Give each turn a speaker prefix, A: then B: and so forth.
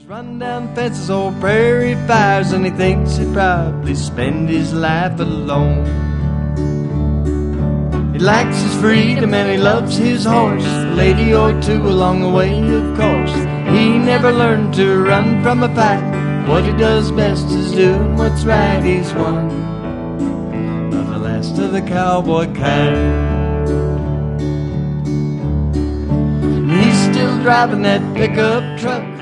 A: Run down fences, old prairie fires, and he thinks he'd probably spend his life alone. He likes his freedom and he loves his horse, a lady or two along the way, of course. He never learned to run from a fight. What he does best is doing what's right. He's one of the last of the cowboy kind. He's still driving that pickup truck,